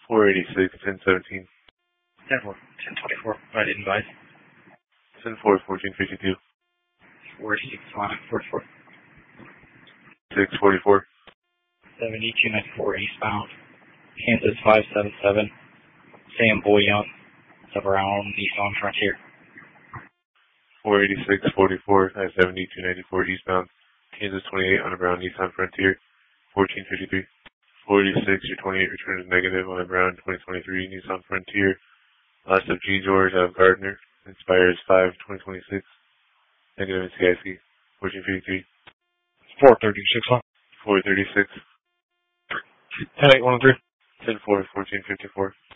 486, 1017. 10-4, 1024. I didn't advise. 10-4, 1452. 46, 44. 644. 7294 eastbound. Kansas 577. Sam Boyan. It's up around Nissan Frontier. 486, 44, I-7294 eastbound. Kansas 28 on a brown Nissan Frontier. 1453. 486, your 28 returns negative on a brown 2023 Nissan Frontier. Last of G. George out of Gardner. Expires 5/2026. Negative in CIC. 1453. 436, huh? 436. 10-8, 103. 10-4, 1454.